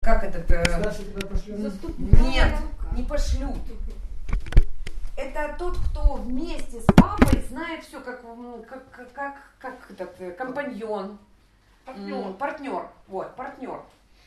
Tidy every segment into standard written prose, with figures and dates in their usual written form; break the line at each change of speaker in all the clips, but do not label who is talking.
Как этот... Нет, не пошлют. Это тот, кто вместе с папой знает все, как этот компаньон, партнер. Вот, партнер.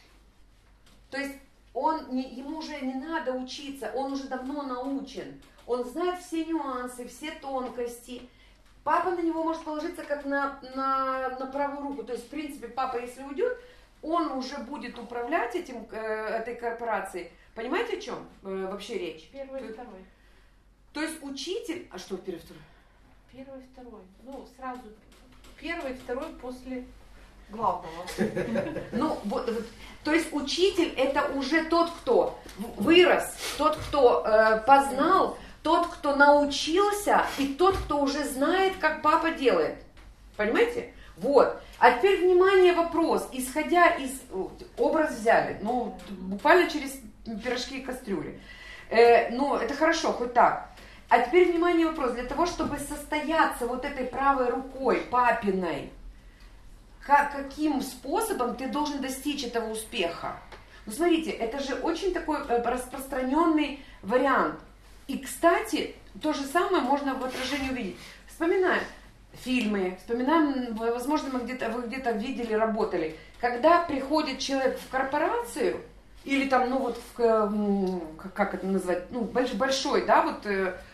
То есть ему уже не надо учиться, он уже давно научен. Он знает все нюансы, все тонкости. Папа на него может положиться как на правую руку. То есть, в принципе, папа, если уйдет, он уже будет управлять этой корпорацией. Понимаете, о чем вообще речь?
Первый и второй.
То есть учитель... А что первый и второй?
Первый и второй. Ну, сразу первый и второй после главного.
Ну, вот. То есть учитель это уже тот, кто вырос, тот, кто познал, тот, кто научился, и тот, кто уже знает, как папа делает. Понимаете? Вот. А теперь, внимание, вопрос. Исходя из... Образ взяли, ну, буквально через пирожки и кастрюли. Ну, это хорошо, хоть так. А теперь, внимание, вопрос. Для того, чтобы состояться вот этой правой рукой, папиной, каким способом ты должен достичь этого успеха? Ну, смотрите, это же очень такой распространенный вариант. И, кстати, то же самое можно в отражении увидеть. Вспоминаем фильмы, вспоминаем, возможно, вы где-то видели, работали. Когда приходит человек в корпорацию, или там, ну вот, как это назвать, ну, большой, да, вот,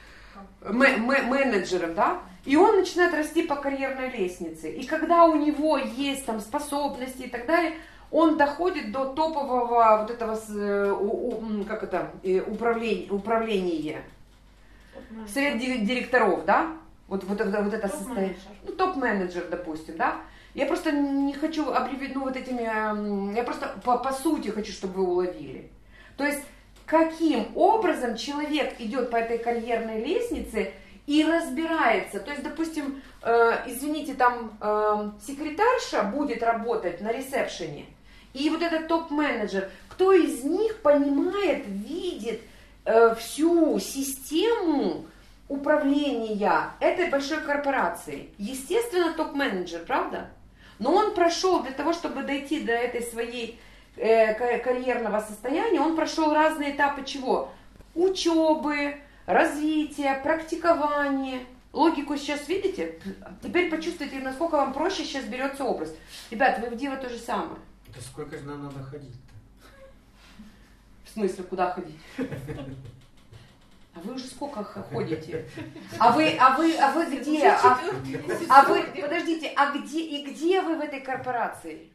менеджером, да, и он начинает расти по карьерной лестнице. И когда у него есть там способности и так далее, он доходит до топового вот этого, как это, управления, совет директоров, да, вот это состояние, ну, топ-менеджер, допустим, да. Я просто не хочу объявить, ну, вот этими, я просто по сути хочу, чтобы вы уловили. То есть, каким образом человек идет по этой карьерной лестнице и разбирается. То есть, допустим, извините, там секретарша будет работать на ресепшене, и вот этот топ-менеджер, кто из них понимает, видит всю систему управления этой большой корпорацией? Естественно, топ-менеджер, правда? Но он прошел для того, чтобы дойти до этой своей карьерного состояния, он прошел разные этапы чего? Учебы, развития, практикования. Логику сейчас видите? Теперь почувствуйте, насколько вам проще сейчас берется образ. Ребята, вы в Диво то же самое.
Это сколько же нам надо ходить-то?
В смысле, куда ходить? А вы уже сколько ходите? А вы где? А вы, подождите, а где вы в этой корпорации?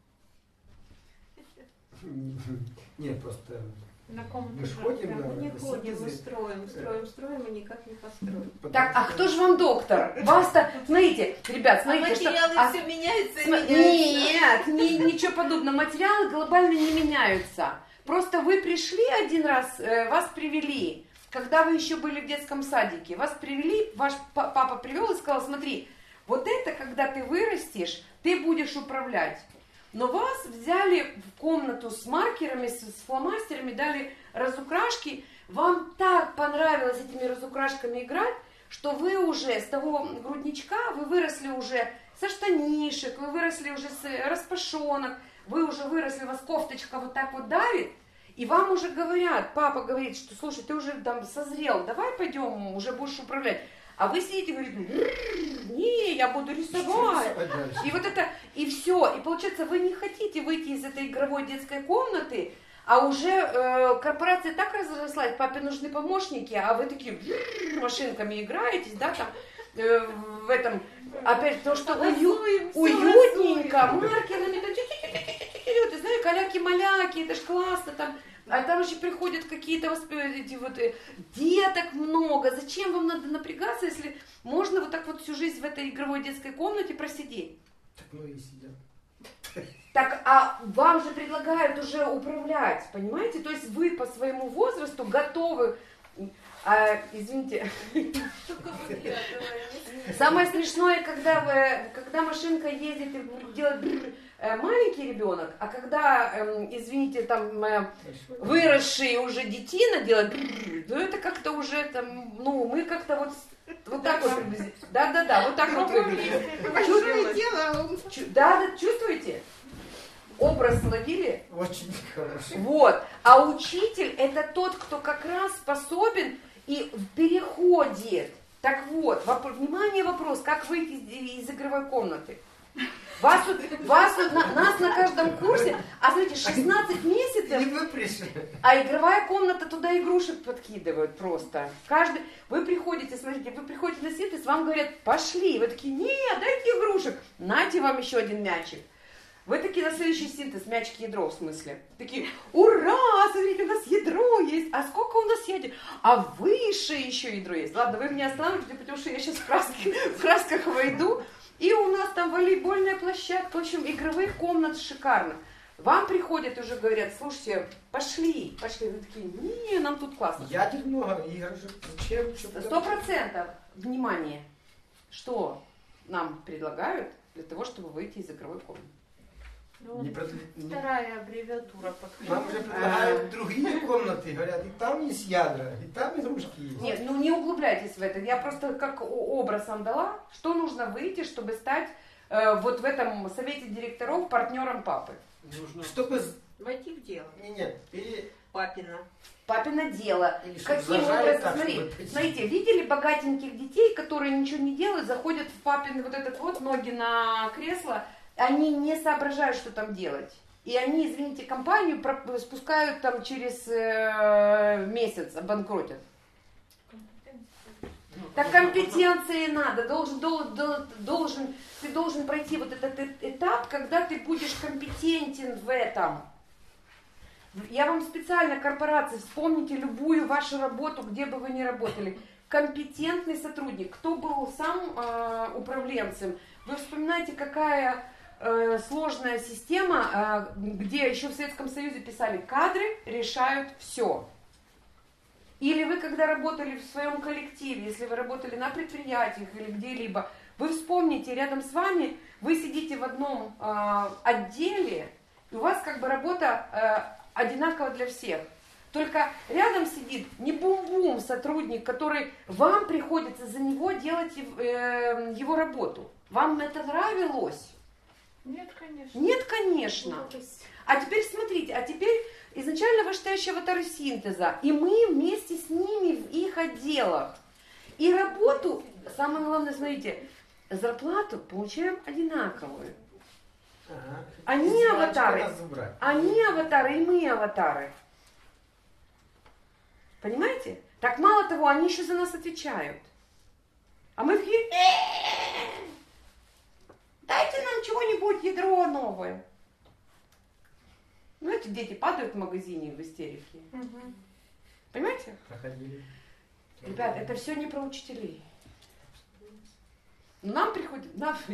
Нет, просто
мы
же ходим, да,
мы не ходим, мы строим и никак не построим.
Так, а кто же вам доктор? Вас-то, смотрите, ребят, смотрите,
материалы все меняются.
Нет, ничего подобного, материалы глобально не меняются. Просто вы пришли один раз, вас привели, когда вы еще были в детском садике, вас привели, ваш папа привел и сказал: смотри, вот это, когда ты вырастешь, ты будешь управлять. Но вас взяли в комнату с маркерами, с фломастерами, дали разукрашки. Вам так понравилось этими разукрашками играть, что вы уже с того грудничка, вы выросли уже со штанишек, вы выросли уже с распашонок, вы уже выросли, у вас кофточка вот так вот давит. И вам уже говорят, папа говорит, что слушай, ты уже там созрел, давай пойдем, уже будешь управлять. А вы сидите и говорите: не, я буду рисовать. И вот это, и все. И получается, вы не хотите выйти из этой игровой детской комнаты, а уже корпорация так разрослась, папе нужны помощники, а вы такие машинками играетесь, да, там, в этом, опять то, что уютненько, маркерами, ты знаешь, каляки-маляки, это ж классно, там. А там еще приходят какие-то эти вот деток много. Зачем вам надо напрягаться, если можно вот так вот всю жизнь в этой игровой детской комнате просидеть?
Так многие сидят.
Так, а вам же предлагают уже управлять, понимаете? То есть вы по своему возрасту готовы... извините. Самое смешное, когда машинка ездит и делает... маленький ребенок, а когда, извините, там выросшие уже детина делают, то это как-то уже там, ну, мы как-то вот так вот, да, вот так вот выглядит.
Большое дело.
Да, чувствуете? Образ ловили?
Очень хороший.
Вот. А учитель это тот, кто как раз способен и переходит. Так вот, внимание, вопрос, как выйти из игровой комнаты? Нас на каждом курсе, а смотрите, 16 месяцев,
И вы пришли.
а игровая комната туда игрушек подкидывают просто. Вы приходите, смотрите, вы приходите на синтез, вам говорят, пошли. Вы такие, нет, дайте игрушек. Нате вам еще один мячик. Вы такие на следующий синтез, мячик ядро в смысле. Такие, ура, смотрите, у нас ядро есть. А сколько у нас ядер? А выше еще ядро есть. Ладно, вы меня останавливаете, потому что я сейчас в красках войду. И у нас там волейбольная площадка, в общем, игровых комнат шикарно. Вам приходят уже говорят, слушайте, пошли. Вы такие, не, нам тут классно.
Ядер много, игрушек. Зачем?
100% внимание, что нам предлагают для того, чтобы выйти из игровой комнаты.
Ну, вторая аббревиатура
Нам уже предлагают другие комнаты, говорят, и там есть ядра, и там игрушки есть.
Нет, ну не углубляйтесь в это. Я просто как образ вам дала, что нужно выйти, чтобы стать вот в этом совете директоров партнером папы.
Нужно, чтобы...
войти в дело.
Нет,
Папина.
Папино дело.
Или чтобы
Каким
зажали
образом?
так, чтобы...
Смотрите, видели богатеньких детей, которые ничего не делают, заходят в папин вот этот вот, ноги на кресло, они не соображают, что там делать. И они, извините, компанию спускают там через месяц, обанкротят. Так компетенции надо. Ты должен пройти вот этот этап, когда ты будешь компетентен в этом. Я вам специально, корпорации, вспомните любую вашу работу, где бы вы ни работали. Компетентный сотрудник. Кто был сам управленцем? Вы вспоминаете, какая сложная система, где еще в Советском Союзе писали, кадры решают все. Или вы, когда работали в своем коллективе, если вы работали на предприятиях или где-либо, вы вспомните, рядом с вами, вы сидите в одном отделе, и у вас как бы работа одинакова для всех. Только рядом сидит не бум-бум сотрудник, который вам приходится за него делать его работу. Вам это нравилось?
Нет, конечно.
Нет, конечно. А теперь смотрите, изначально вы считаете аватары синтеза, и мы вместе с ними в их отделах. И работу, самое главное, смотрите, зарплату получаем одинаковую.
Ага.
Они аватары, и мы аватары. Понимаете? Так мало того, они еще за нас отвечают. А мы такие, дайте нам чего-нибудь, ядро новое. Ну, эти дети падают в магазине в истерике.
Угу.
Понимаете?
Проходили.
Ребят, это все не про учителей. Нам приходит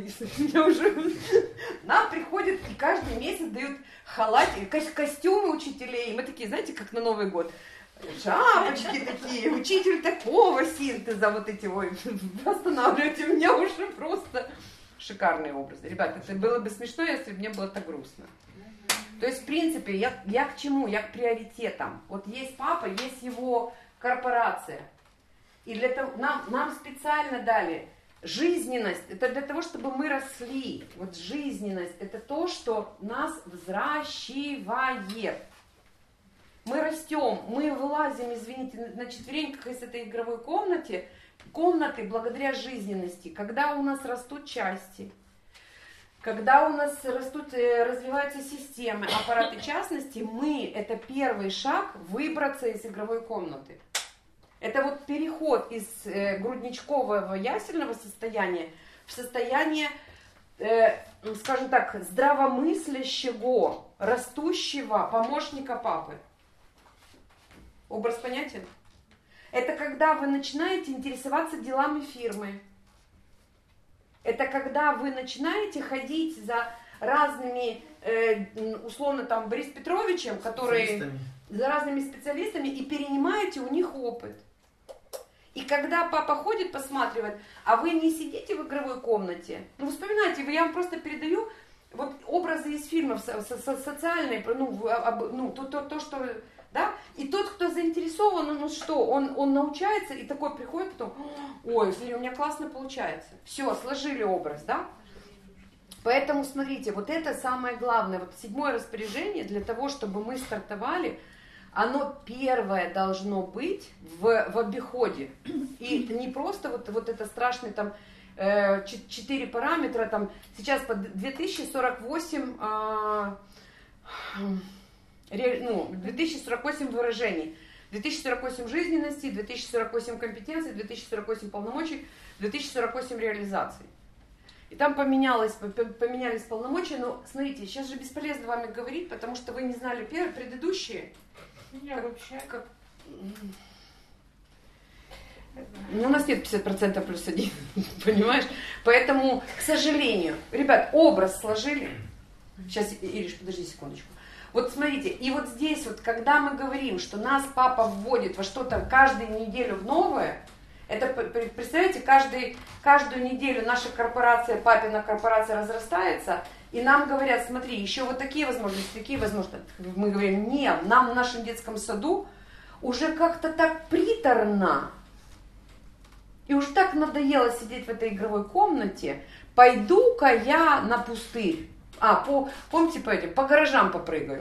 и каждый месяц дают халатики, костюмы учителей. И мы такие, знаете, как на Новый год. Шапочки такие, учитель такого синтеза, вот эти вот. Останавливайте меня уже просто. Шикарные образы. Ребят, это было бы смешно, если бы мне было так грустно. То есть, в принципе, я к чему? Я к приоритетам. Вот есть папа, есть его корпорация. И для того, нам специально дали жизненность. Это для того, чтобы мы росли. Вот жизненность – это то, что нас взращивает. Мы растем, мы вылазим, извините, на четвереньках из этой игровой комнаты благодаря жизненности. Когда у нас растут части, когда у нас развиваются системы, аппараты частности, это первый шаг выбраться из игровой комнаты. Это вот переход из грудничкового ясельного состояния в состояние, скажем так, здравомыслящего, растущего помощника папы. Образ понятен? Это когда вы начинаете интересоваться делами фирмы. Это когда вы начинаете ходить за разными, условно, там, Борис Петровичем, которые за разными специалистами, и перенимаете у них опыт. И когда папа ходит, посматривает, а вы не сидите в игровой комнате, ну, вспоминайте, я вам просто передаю вот образы из фильмов социальные, то, что... Да? И тот, кто заинтересован, он научается и такой приходит потом, ой, смотри, у меня классно получается. Все, сложили образ, да? Поэтому, смотрите, вот это самое главное. Вот 7-е распоряжение для того, чтобы мы стартовали, оно первое должно быть в обиходе. И не просто вот это страшный там 4 параметра, там сейчас по 2048, 2048 выражений, 2048 жизненностей, 2048 компетенций, 2048 полномочий, 2048 реализаций. И там поменялись полномочия, но смотрите, сейчас же бесполезно вами говорить, потому что вы не знали предыдущие.
Меня вообще...
Ну, у нас нет 50% плюс 1, понимаешь? Поэтому, к сожалению, ребят, образ сложили. Сейчас, Ириш, подожди секундочку. Вот смотрите, и вот здесь вот, когда мы говорим, что нас папа вводит во что-то каждую неделю в новое, это, представляете, каждую неделю наша корпорация, папина корпорация разрастается, и нам говорят, смотри, еще вот такие возможности, такие возможности. Мы говорим, нет, нам в нашем детском саду уже как-то так приторно, и уж так надоело сидеть в этой игровой комнате, пойду-ка я на пустырь. Помните, по гаражам попрыгаю.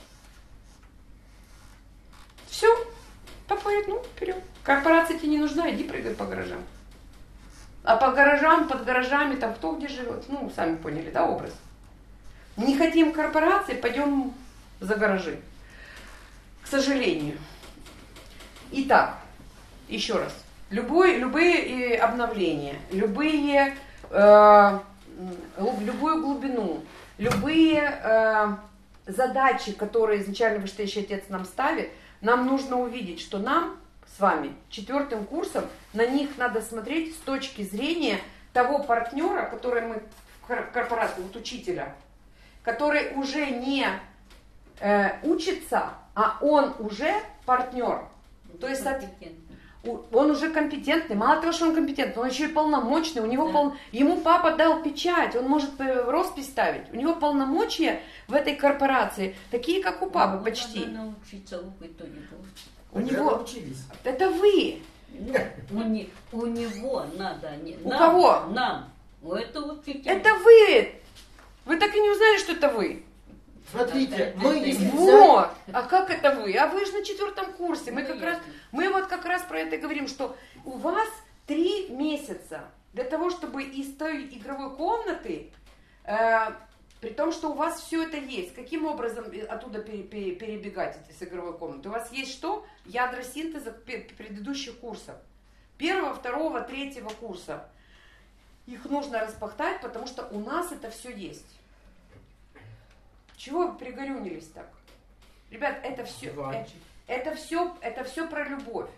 Все, папа говорит, ну, вперед. Корпорация тебе не нужна, иди прыгай по гаражам. А по гаражам, под гаражами, там кто где живет, ну, сами поняли, да, образ. Не хотим корпорации, пойдем за гаражи. К сожалению. Итак, еще раз. Любые обновления, любую глубину, любые задачи, которые изначально Вышестоящий Отец нам ставит, нам нужно увидеть, что нам с вами 4-м курсом на них надо смотреть с точки зрения того партнера, который мы в корпорации, вот учителя, который уже не учится, а он уже партнер. То есть он уже компетентный, мало того, что он компетентный, он еще и полномочный, у него ему папа дал печать, он может роспись ставить, у него полномочия в этой корпорации такие, как у папы, почти.
Надо научиться лупить кто-нибудь.
У него... Это вы.
У него надо.
У кого?
Нам. У этого учителя.
Это вы. Вы так и не узнали, что это вы.
Смотрите, мы если
Вот. А как это вы? А вы же на 4-м курсе. Мы вот как раз про это говорим, что у вас 3 месяца для того, чтобы из той игровой комнаты, при том, что у вас все это есть, каким образом оттуда перебегать с игровой комнаты? У вас есть что? Ядра синтеза предыдущих курсов. 1-го, 2-го, 3-го курса. Их нужно распахтать, потому что у нас это все есть. Чего вы пригорюнились так? Ребят, это все про любовь.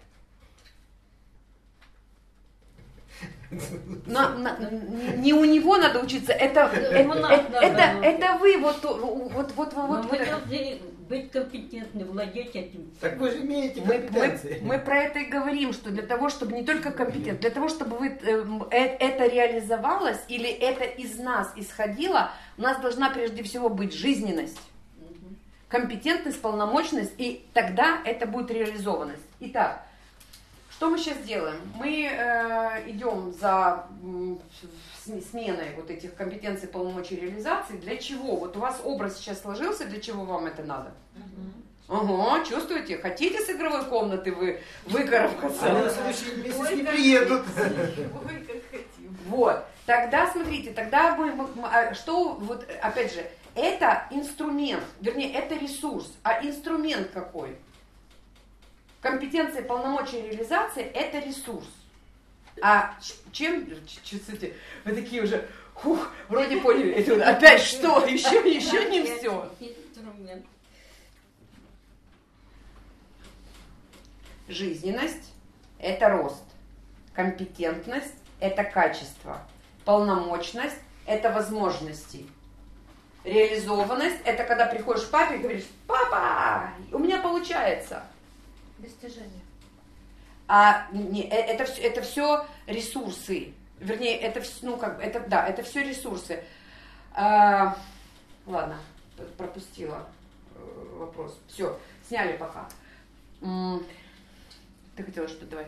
Не у него надо учиться, это вы вот.
Мы должны быть компетентны, владеть этим.
Так вы же имеете компетенции.
Мы про это и говорим, что для того, чтобы не только компетент, для того, чтобы это реализовалось или это из нас исходило, у нас должна прежде всего быть жизненность, компетентность, полномочность, и тогда это будет реализованность. Итак, что мы сейчас делаем? Мы идем за сменой вот этих компетенций, полномочий, реализации. Для чего? Вот у вас образ сейчас сложился, для чего вам это надо? Ага, чувствуете? Хотите с игровой комнаты выкарабкаться?
Они на следующий месяц не приедут.
Ой, как хотим.
Вот. Тогда, смотрите, что, вот, опять же, это инструмент, вернее, это ресурс, а инструмент какой? Компетенция, полномочия, реализация – это ресурс. А чем, чувствуете, вы такие уже, вроде поняли, это опять что? Еще не все.
Инструмент.
Жизненность – это рост. Компетентность – это качество. Полномочность – это возможности. Реализованность – это когда приходишь к папе и говоришь: папа, у меня получается.
Достижение.
Это все ресурсы. Вернее, это все ресурсы. Ладно, пропустила вопрос. Все, сняли пока. Ты хотела что-то, давай.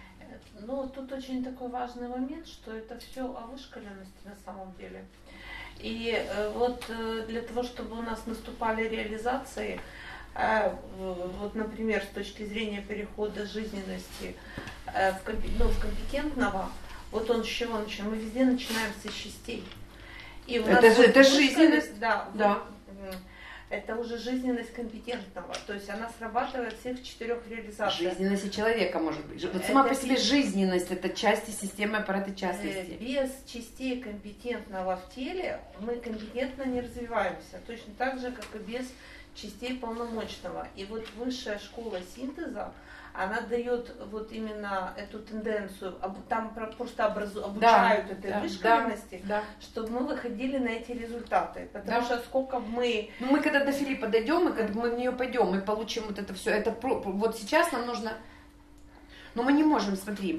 Ну, тут очень такой важный момент, что это все о вышкаленности на самом деле. И вот для того, чтобы у нас наступали реализации, вот, например, с точки зрения перехода жизненности в компетентного, вот он с чего начинаем? Мы везде начинаем со частей. И у нас
Это
вот
жизненность.
Да.
Да.
Это уже жизненность компетентного, то есть она срабатывает всех 4 реализациях.
Жизненности человека может быть. Вот сама по себе жизненность — это части системы аппарата частности.
Без частей компетентного в теле мы компетентно не развиваемся, точно так же, как и без частей полномочного. И вот высшая школа синтеза, она дает вот именно эту тенденцию, там просто обучают этой вышкаленности, чтобы мы выходили на эти результаты. Потому что сколько мы...
Ну, мы когда до Филиппа дойдем, и когда мы в нее пойдем, мы получим вот это все. Это вот сейчас нам нужно... Но мы не можем, смотри,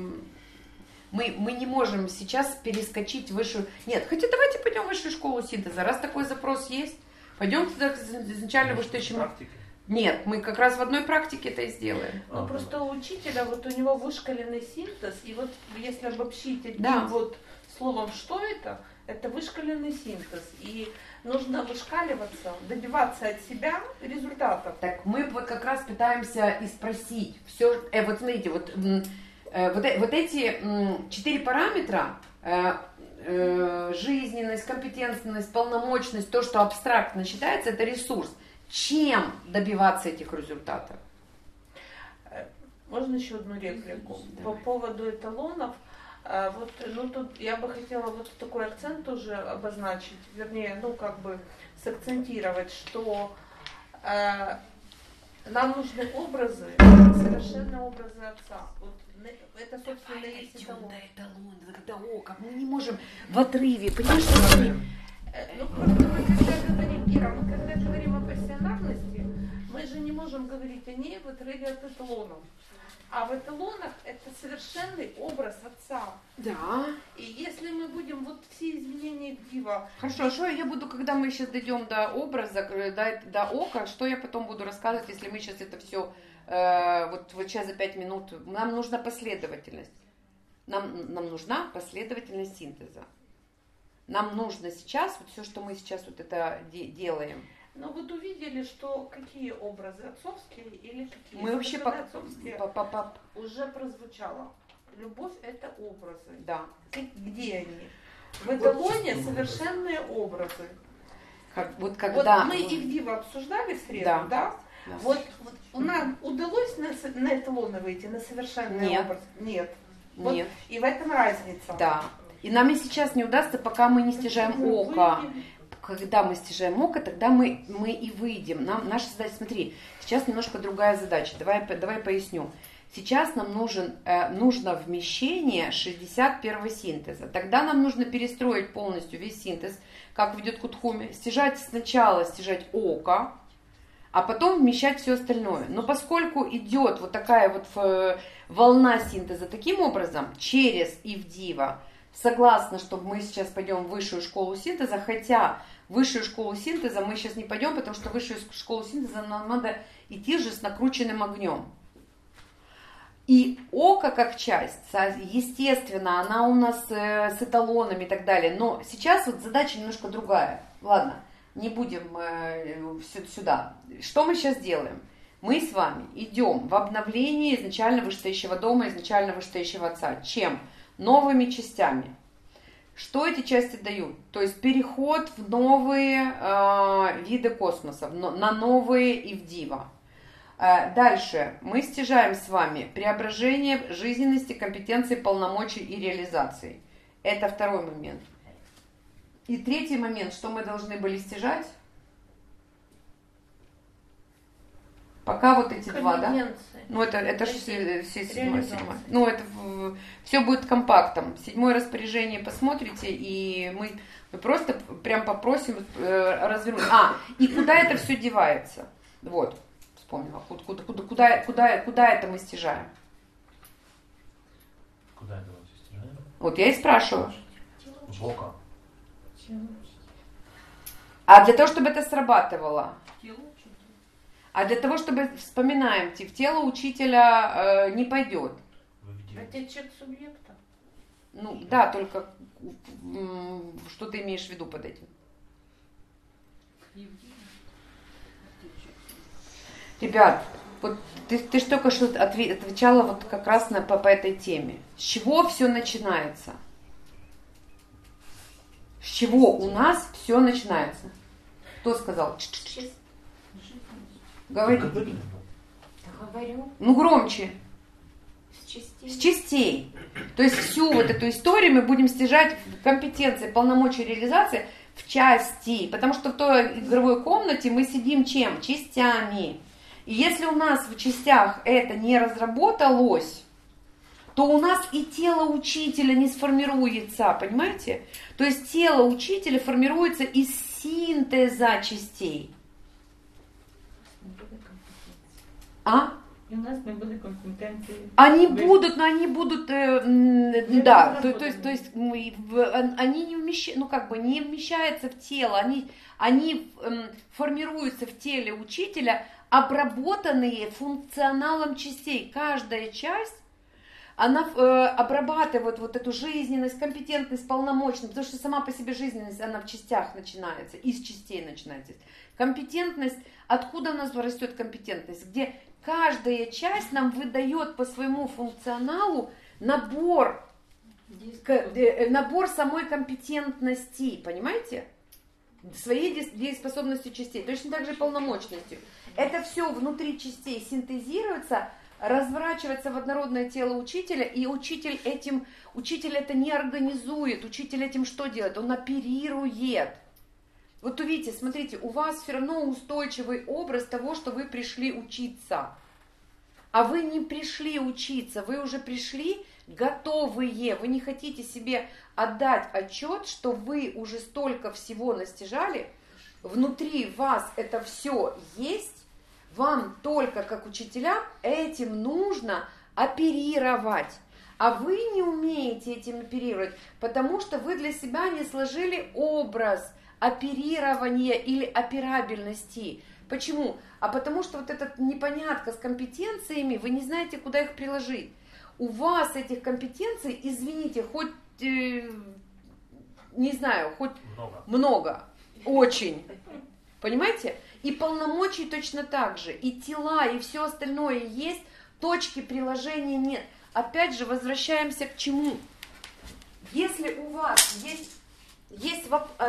мы не можем сейчас перескочить в высшую... Нет, хотя давайте пойдем в высшую школу синтеза. Раз такой запрос есть, пойдем туда изначально вышестоящему... Нет, мы как раз в одной практике это и сделаем.
Ну, просто у учителя, вот у него вышкаленный синтез, и вот если обобщить одним вот словом, что это? Это вышкаленный синтез. И нужно вышкаливаться, добиваться от себя результатов.
Так мы вот как раз пытаемся и спросить. Все, вот смотрите, вот эти 4 параметра, жизненность, компетентность, полномочность, то, что абстрактно считается, это ресурс. Чем добиваться этих результатов?
Можно еще одну реплику? По поводу эталонов. Вот, ну, тут я бы хотела вот такой акцент тоже обозначить, вернее, ну, как бы сакцентировать, что нам нужны образы, совершенно образы отца. Вот, это, собственно, и есть эталон.
Когда око, мы не можем в отрыве, понимаешь,
ну, просто мы когда говорим, Ира, мы когда говорим о пассионарности, мы же не можем говорить о ней в отрыве от эталонов. А в эталонах это совершенный образ отца.
Да.
И если мы будем вот все изменения дива...
Хорошо, а что я буду, когда мы сейчас дойдем до образа, до ока, что я потом буду рассказывать, если мы сейчас это все, вот сейчас за 5 минут, нам нужна последовательность. Нам нужна последовательность синтеза. Нам нужно сейчас, вот все, что мы сейчас вот это делаем.
Ну вот увидели, что какие образы отцовские или какие
мы вообще
отцовские уже прозвучало. Любовь — это образы.
Да.
Где они? В эталоне совершенные образы.
Вот когда...
Вот мы их диво обсуждали в среду, да? Вот нам удалось на эталоны выйти, на совершенный образ? Нет. Вот
Нет.
И в этом разница.
Да. И нам и сейчас не удастся, пока мы не стяжаем око. Когда мы стяжаем око, тогда мы и выйдем. Наша задача, смотри, сейчас немножко другая задача. Давай поясню. Сейчас нам нужно вмещение 61 синтеза. Тогда нам нужно перестроить полностью весь синтез, как ведет Кутхуми. Сначала стяжать око, а потом вмещать все остальное. Но поскольку идет вот такая вот волна синтеза таким образом, через Ивдива, согласна, чтобы мы сейчас пойдем в высшую школу синтеза, хотя в высшую школу синтеза мы сейчас не пойдем, потому что в высшую школу синтеза нам надо идти же с накрученным огнем. И око как часть, естественно, она у нас с эталонами и так далее, но сейчас вот задача немножко другая. Ладно, не будем сюда. Что мы сейчас делаем? Мы с вами идем в обновление изначально вышестоящего дома, изначально вышестоящего отца. Чем? Новыми частями. Что эти части дают? То есть переход в новые виды космоса, на новые Ивдива. Дальше мы стяжаем с вами преображение жизненности, компетенции, полномочий и реализации. Это второй момент. И третий момент, что мы должны были стяжать? Пока вот эти два, да? Ну, это же все седьмое. Ну, это все будет компактом. 7-е распоряжение посмотрите, и мы просто прям попросим развернуть. И куда это все девается? Вот, вспомнила. Куда это мы стяжаем?
Куда это мы стяжаем?
Вот я и спрашиваю.
В око.
А для того, чтобы это срабатывало? А для того, чтобы, вспоминаем, в тело учителя не пойдет.
Это чек субъекта.
Ну, да, только что ты имеешь в виду под этим? Ребят, вот ты ж только что отвечала вот как раз по этой теме. С чего все начинается? С чего у нас все начинается? Кто сказал? Говори.
Говорю.
Ну громче.
С
С частей. То есть всю вот эту историю мы будем стяжать в компетенции, полномочия реализации в части. Потому что в той игровой комнате мы сидим чем? Частями. И если у нас в частях это не разработалось, то у нас и тело учителя не сформируется, понимаете? То есть тело учителя формируется из синтеза частей. А?
И у нас не буде компетенції.
Они будут, но они будут, да, то есть они не вмещаются, ну как бы не вмещаются в тело, они формируются в теле учителя, обработанные функционалом частей. Каждая часть, она обрабатывает вот эту жизненность, компетентность, полномочность, потому что сама по себе жизненность, она в частях начинается, из частей начинается. Компетентность, откуда у нас растет компетентность? Где каждая часть нам выдает по своему функционалу набор самой компетентности, понимаете? Своей дееспособностью частей, точно так же и полномочностью. Это все внутри частей синтезируется, разворачивается в однородное тело учителя, и учитель это не организует, учитель этим что делает? Он оперирует. Вот увидите, смотрите, у вас все равно устойчивый образ того, что вы пришли учиться. А вы не пришли учиться, вы уже пришли готовые. Вы не хотите себе отдать отчет, что вы уже столько всего настижали, внутри вас это все есть, вам только как учителям этим нужно оперировать. А вы не умеете этим оперировать, потому что вы для себя не сложили образ оперирования или операбельности. Почему? А потому что вот эта непонятка с компетенциями, вы не знаете, куда их приложить. У вас этих компетенций, извините, хоть, не знаю, хоть много, очень. Понимаете? И полномочий точно так же. И тела, и все остальное есть, точки приложения нет. Опять же, возвращаемся к чему? Если у вас есть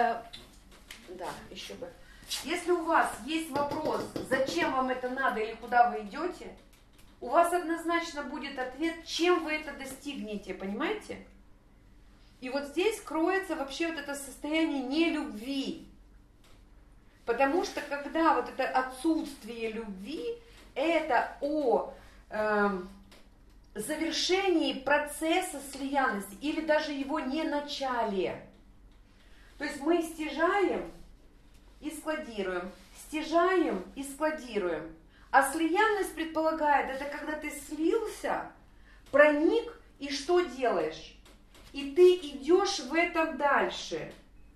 Если у вас есть вопрос, зачем вам это надо или куда вы идете, у вас однозначно будет ответ, чем вы это достигнете, понимаете? И вот здесь кроется вообще вот это состояние нелюбви. Потому что когда вот это отсутствие любви, это о завершении процесса слиянности или даже его не начале. То есть мы стяжаем и складируем, стяжаем и складируем. А слиянность предполагает, это когда ты слился, проник и что делаешь? И ты идешь в этом дальше.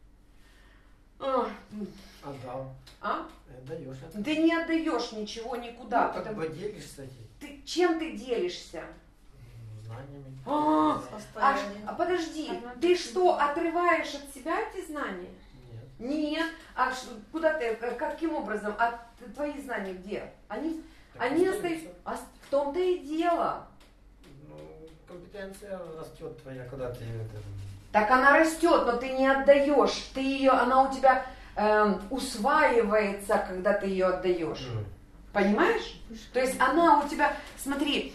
Отдал.
А?
Отдаешь.
Ты не отдаешь ничего никуда.
Ну, как бы делишься.
Чем ты делишься?
Знаниями.
Подожди, ты что, отрываешь от себя эти знания? Нет. А куда ты, каким образом? А твои знания где? Они остаются. А в том-то и дело.
Ну, компетенция растет твоя, когда ты...
Так она растет, но ты не отдаешь. Она у тебя усваивается, когда ты ее отдаешь. Понимаешь? То есть она у тебя... Смотри,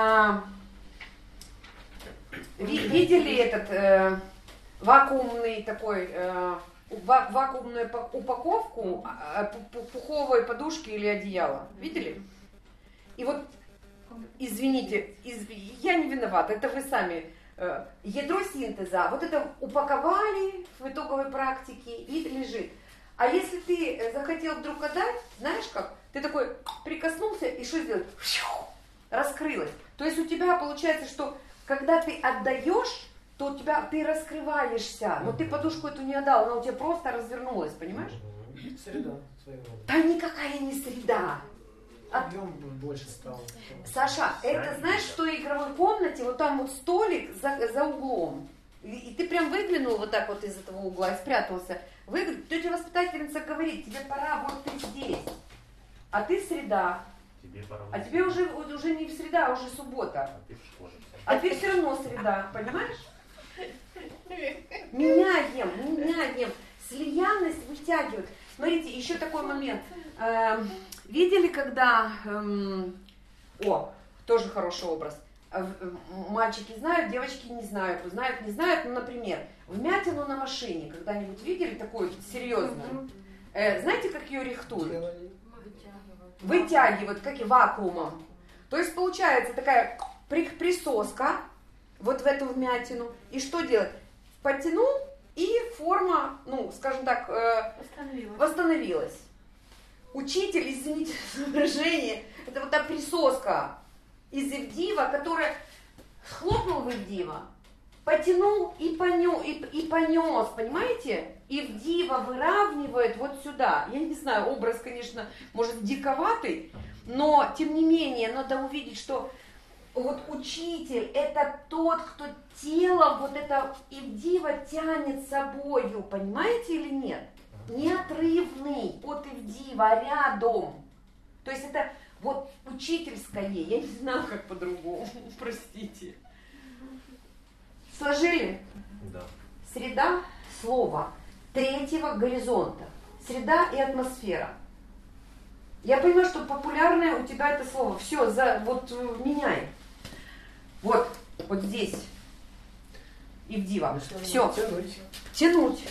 видели этот вакуумный такой... вакуумную упаковку пуховой подушки или одеяла. Видели? И вот, извините, я не виновата, это вы сами. Ядро синтеза, вот это упаковали в итоговой практике и лежит. А если ты захотел вдруг отдать, знаешь как? Ты такой прикоснулся и что сделать? Раскрылось. То есть у тебя получается, что когда ты отдаешь, то у тебя ты раскрываешься, но ты подушку эту не отдал, она у тебя просто развернулась, понимаешь?
Среда своего рода.
Да никакая не среда.
Объем больше стал.
Саша, это знаешь, в той игровой комнате, вот там вот столик за углом. И ты прям выглянул вот так вот из этого угла и спрятался. Тетя воспитательница говорит, тебе пора, вот ты здесь. А ты среда.
Тебе пора.
А тебе уже не среда, а уже суббота.
А ты в школе.
А ты все равно среда, понимаешь? Меняем. Слиянность вытягивает. Смотрите, еще такой момент. Видели, когда... тоже хороший образ. Мальчики знают, девочки не знают. Знают, не знают. Ну, например, вмятину на машине. Когда-нибудь видели такую серьезную? Знаете, как ее рихтуют? Вытягивают, как и вакуумом. То есть получается такая присоска вот в эту вмятину. И что делать? Подтянул, и форма, скажем так, восстановилась. Учитель, извините за выражение, это вот та присоска из Ивдива, которая хлопнул в Ивдива, потянул и понес, понимаете? Ивдива выравнивает вот сюда. Я не знаю, образ, конечно, может диковатый, но тем не менее надо увидеть, что вот учитель это тот, кто тело вот это Ивдива тянет собою, понимаете или нет? Неотрывный от Ивдива, а рядом. То есть это вот учительское, я не знаю, как по-другому, простите. Сложили?
Да.
Среда слова третьего горизонта. Среда и атмосфера. Я понимаю, что популярное у тебя это слово. Все, меняй. Вот здесь. Ивдива. Все. Тянуть.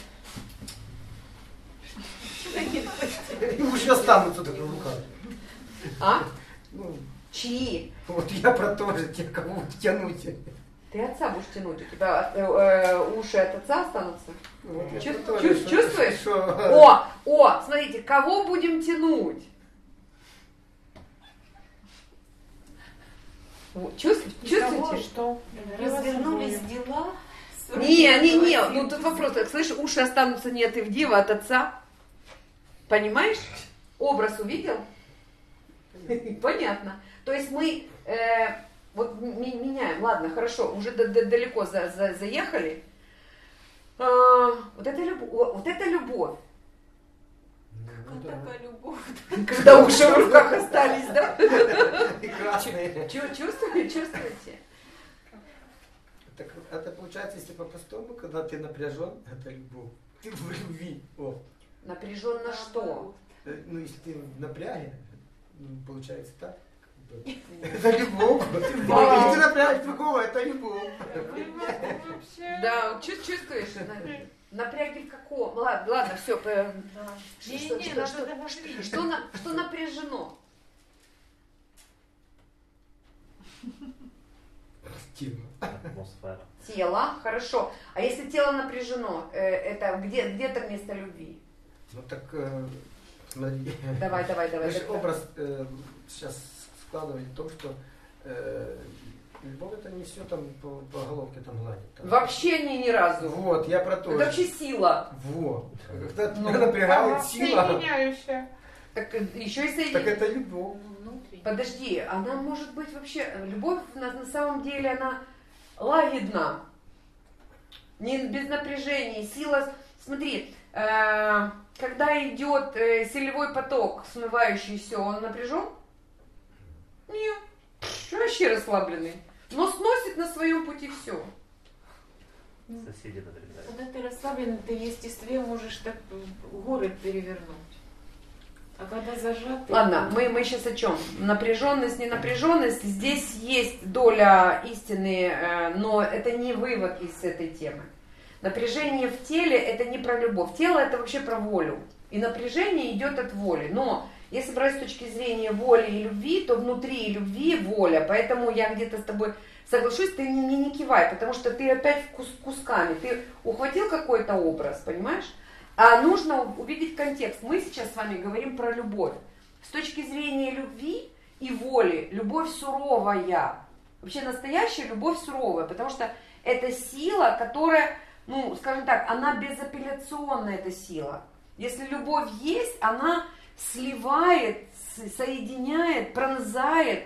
И уж останутся так в руках.
А?
Ну,
чьи?
Вот я про то же, те, кого вы тянуть.
Ты отца будешь тянуть, у тебя уши от отца останутся.
Вот я
Чувствуешь?
про то же,
Чувствуешь?
что-
Смотрите, кого будем тянуть? Чувствуете?
Что?
Развернулись дела.
Не, тут вопрос, слышишь, уши останутся не от Ивдива, а от отца. Понимаешь? Образ увидел? Понятно. То есть мы меняем. Ладно, хорошо, уже далеко заехали. Вот это любовь.
Такая любовь.
Когда уши в руках остались, да?
Прекрасные.
Чувствуете?
Это получается, если по-простому, когда ты напряжен, это любовь. Ты в любви.
Напряжен на что?
Если ты в напряге, получается так. Это любовь.
Вау.
Если ты напрягаешь другого, это любовь.
Да, чувствуешь? Напряги в каком? Ладно, все. Что напряжено?
Атмосфера.
Тело, хорошо. А если тело напряжено, это где-то место любви?
Ну так, смотри.
Давай.
Наш образ сейчас складывает в том, что любовь это не все там по головке там гладит. Там.
Вообще ни разу.
Вот, я про то.
Это вообще сила.
Вот. Когда тебя напрягает сила,
Соединяющая.
Так еще и
так это любовь.
Подожди, она может быть вообще... Любовь на самом деле, она лагидна. Не без напряжения. Сила... Смотри, когда идет селевой поток, смывающий все, он напряжен? Нет. Вообще расслабленный. Но сносит на своем пути все.
Соседи надоедают.
Когда ты расслаблен, ты в естестве можешь так горы перевернуть. А когда зажат...
Ладно, мы сейчас о чем? Напряженность, не напряженность. Здесь есть доля истины, но это не вывод из этой темы. Напряжение в теле это не про любовь. Тело это вообще про волю. И напряжение идет от воли. Но если брать с точки зрения воли и любви, то внутри любви воля. Поэтому я где-то с тобой соглашусь, ты не кивай, потому что ты опять кусками. Ты ухватил какой-то образ, понимаешь? А нужно увидеть контекст. Мы сейчас с вами говорим про любовь. С точки зрения любви и воли, любовь суровая. Вообще настоящая любовь суровая, потому что это сила, которая, скажем так, она безапелляционная, эта сила. Если любовь есть, она сливает, соединяет, пронзает,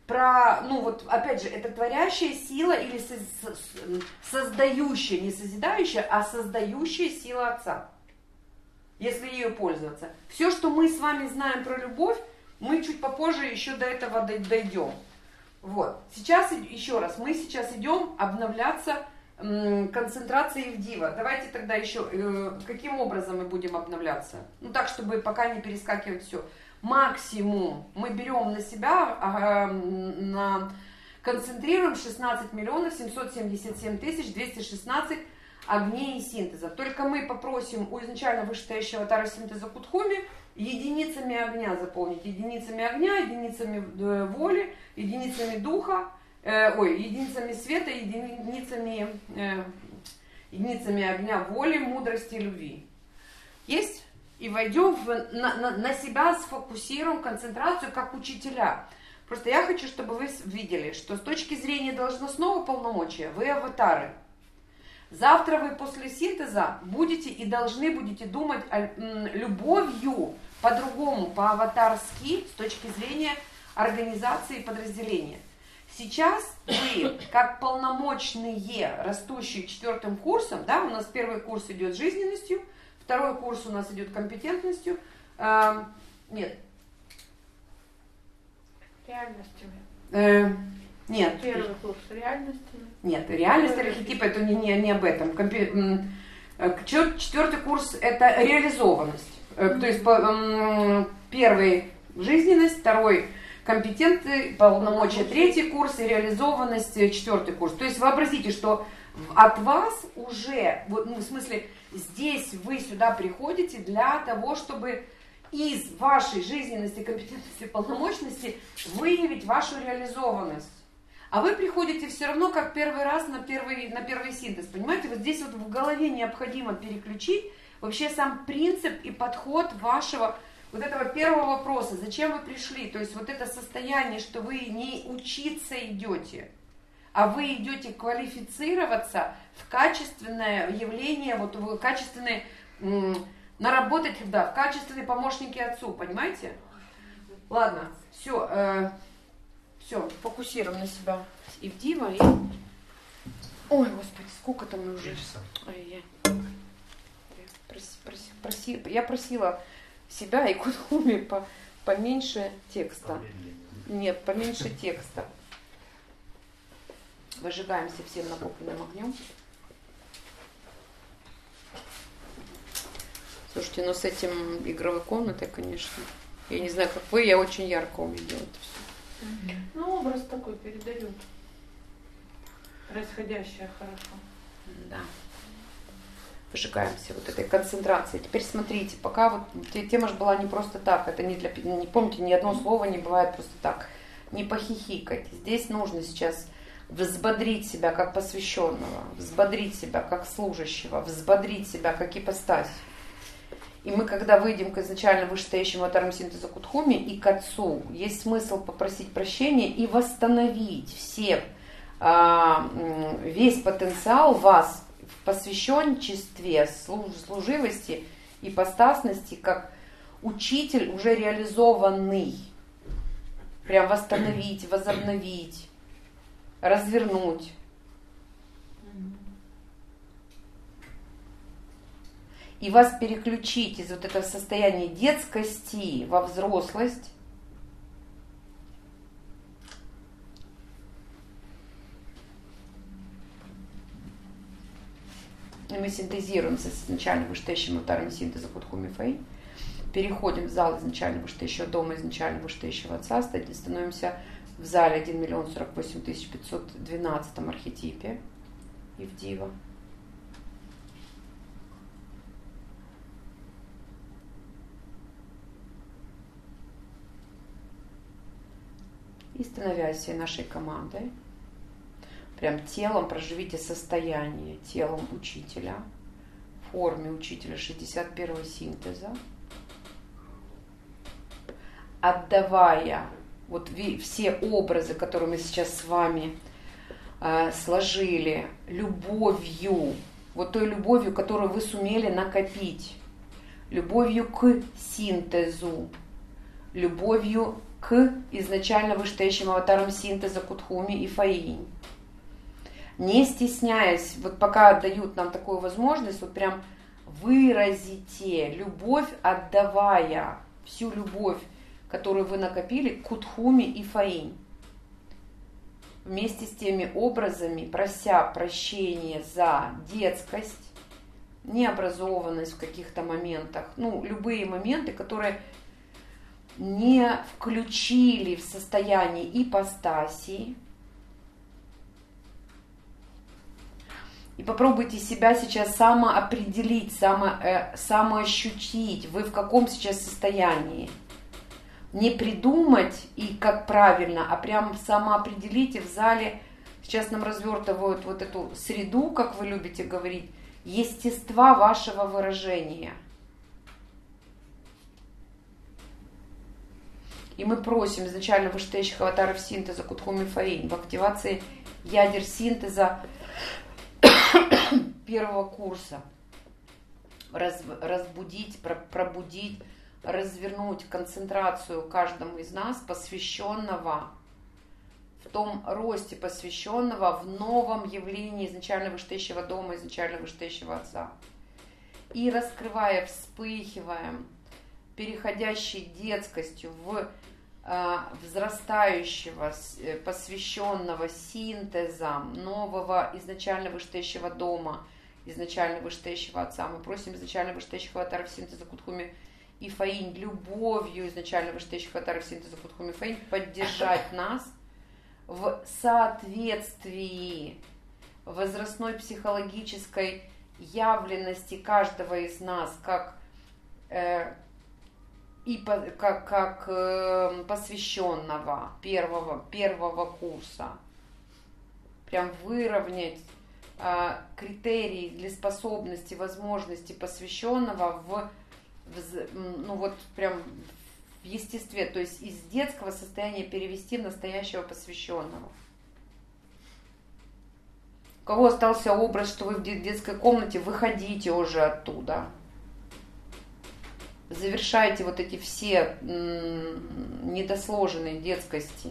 про, ну вот опять же, это творящая сила или создающая, не созидающая, а создающая сила Отца, если ею пользоваться. Все, что мы с вами знаем про любовь, мы чуть попозже еще до этого дойдем. Вот. Сейчас, еще раз, мы сейчас идем обновляться концентрацией в Дива. Давайте тогда еще, каким образом мы будем обновляться? Ну так, чтобы пока не перескакивать все. Максимум мы берем на себя, концентрируем 16 миллионов 777 тысяч 216 огней и синтезов. Только мы попросим у изначально вышестоящего аватара синтеза Кудхуми единицами огня заполнить. Единицами огня, единицами воли, единицами духа, единицами света, единицами огня, воли, мудрости, любви. Есть? И войдем на себя, сфокусируем концентрацию как учителя. Просто я хочу, чтобы вы видели, что с точки зрения должностного полномочия вы аватары. Завтра вы после синтеза будете и должны будете думать любовью по-другому, по-аватарски, с точки зрения организации и подразделения. Сейчас вы, как полномочные, растущие 4-м курсом, да, у нас первый курс идет жизненностью, второй курс у нас идет компетентностью, нет.
Реальностями.
Нет.
Первый курс реальностями.
Нет, реальность архетипа это не об этом. 4-й курс это реализованность. То есть первый жизненность, второй компетенты, полномочия, 3-й курс и реализованность, 4-й курс. То есть вообразите, что от вас уже, в смысле, здесь вы сюда приходите для того, чтобы из вашей жизненности, компетентности, полномочности выявить вашу реализованность. А вы приходите все равно как первый раз на первый синтез. Понимаете, вот здесь вот в голове необходимо переключить вообще сам принцип и подход вашего вот этого первого вопроса. Зачем вы пришли? То есть вот это состояние, что вы не учиться идете, а вы идете квалифицироваться в качественное явление, вот в качественные, наработать, да, в качественные помощники Отцу, понимаете? Ладно, все, фокусируем на себя и в Дива, и... Ой, Господи, сколько там мы уже... Я просила себя и Кудхуми поменьше текста. Нет, поменьше текста. Выжигаемся всем накопленным огнем. Слушайте, но с этим игровой комнатой, конечно, я не знаю, как вы, я очень ярко увидела это все.
Ну, образ такой передает. Происходящее хорошо.
Да. Выжигаемся вот этой концентрацией. Теперь смотрите, пока вот тема же была не просто так, это не для... Не помните, ни одно слово не бывает просто так. Не похихикать. Здесь нужно сейчас взбодрить себя как посвященного, взбодрить себя как служащего, взбодрить себя как ипостась. И мы, когда выйдем к изначально вышестоящему аватарам синтеза Кудхуми и к Отцу, есть смысл попросить прощения и восстановить весь потенциал вас в посвященчестве, служивости, ипостасности, как учитель уже реализованный. Прям восстановить, возобновить, развернуть. И вас переключить из вот этого состояния детскости во взрослость. И мы синтезируем с изначально вышестоящим аватаром синтеза Кудхуми Фэй. Переходим в зал изначально вышестоящего дома, изначально вышестоящего Отца. Становимся в зале 1 048 512 архетипе и в Дива. И становясь всей нашей командой, прям телом проживите состояние, телом учителя, в форме учителя 61-го синтеза, отдавая вот все образы, которые мы сейчас с вами сложили, любовью, вот той любовью, которую вы сумели накопить, любовью к синтезу, любовью к изначально вышестоящим аватарам синтеза Кутхуми и Фаинь. Не стесняясь, вот пока дают нам такую возможность, вот прям выразите любовь, отдавая всю любовь, которую вы накопили, к Кутхуми и Фаинь. Вместе с теми образами, прося прощения за детскость, необразованность в каких-то моментах, ну, любые моменты, которые не включили в состояние ипостаси. И попробуйте себя сейчас самоопределить, самоощутить, вы в каком сейчас состоянии. Не придумать и как правильно, а прям самоопределите в зале. Сейчас нам развертывают вот эту среду, как вы любите говорить, естества вашего выражения. И мы просим изначально вышестоящих аватаров синтеза Кутхуми Фаинь в активации ядер синтеза первого курса разбудить, пробудить, развернуть концентрацию каждому из нас, посвященного в том росте, посвященного в новом явлении изначально вышестоящего дома, изначально вышестоящего Отца. И раскрывая, вспыхиваем, переходящей детскостью в взрастающего, посвященного синтезам нового изначально вышестоящего дома, изначально вышестоящего Отца. Мы просим изначально вышестоящих аватаров синтеза Кутхуми и Фаинь любовью изначально вышестоящих аватаров синтеза Кутхуми и Фаинь поддержать нас в соответствии возрастной психологической явленности каждого из нас, как посвященного первого курса. Прям выровнять критерии для способности, возможности посвященного ну вот прям в естестве, то есть из детского состояния перевести в настоящего посвященного. У кого остался образ, что вы в детской комнате, выходите уже оттуда. Завершайте вот эти все недосложенные детскости.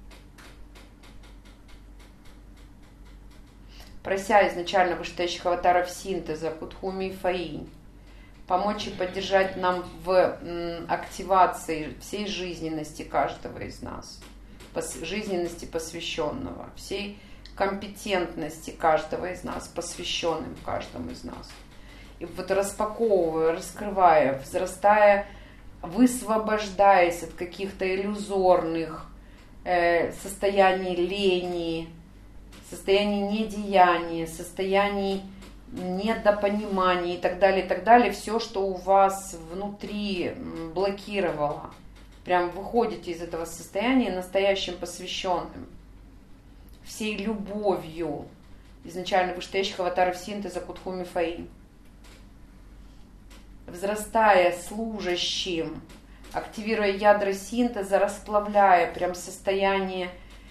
Прося изначально вышестоящих аватаров синтеза Кутхуми и Фаинь помочь и поддержать нам в активации всей жизненности каждого из нас, жизненности посвященного, всей компетентности каждого из нас, посвященным каждому из нас. И вот распаковывая, раскрывая, взрастая, высвобождаясь от каких-то иллюзорных состояний лени, состояний недеяния, состояний недопонимания и так далее, все, что у вас внутри блокировало. Прям выходите из этого состояния настоящим посвященным, всей любовью изначально вышестоящих аватаров синтеза Кутхуми Фаинь. Взрастая служащим, активируя ядра синтеза, расплавляя прям состояние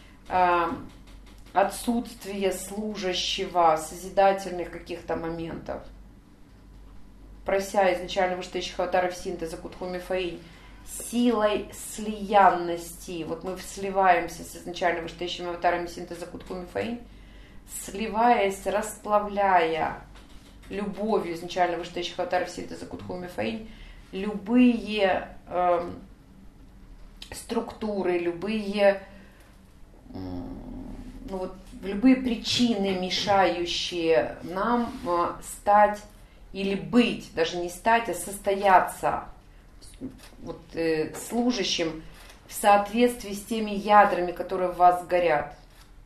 отсутствия служащего, созидательных каких-то моментов. Прося изначально вышестоящих аватаров синтеза Кутхуми Фаинь силой слиянности. Вот мы сливаемся с изначально вышестоящими аватарами синтеза Кутхуми Фаинь, сливаясь, расплавляя любовью изначально вышестоящих аватаров синтеза Кутхуми Фаинь любые структуры, любые любые причины, мешающие нам стать или быть, даже не стать, а состояться служащим в соответствии с теми ядрами, которые в вас горят.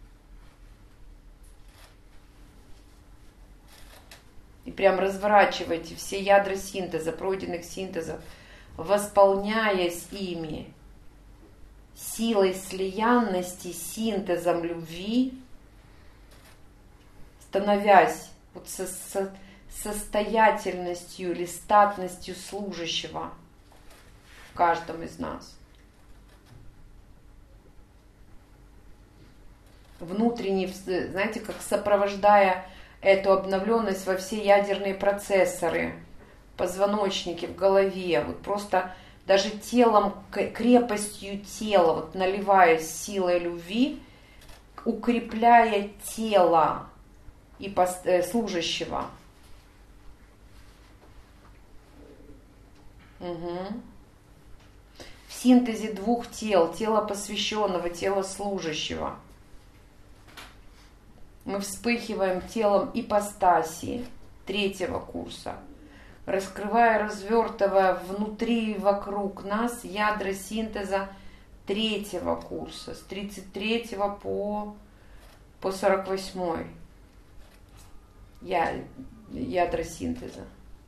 И прям разворачивайте все ядра синтеза, пройденных синтезов, восполняясь ими, силой слиянности, синтезом любви, становясь состоятельностью или статностью служащего в каждом из нас. Внутренне, знаете, как сопровождая эту обновленность во все ядерные процессоры, позвоночники, в голове, вот просто даже телом, крепостью тела, вот наливаясь силой любви, укрепляя тело и служащего. Угу. В синтезе двух тел, тела посвященного, тела служащего, мы вспыхиваем телом ипостаси 3-го курса, раскрывая, развертывая внутри и вокруг нас ядра синтеза 3-го курса, с 33-го по 48-й. Ядра синтеза.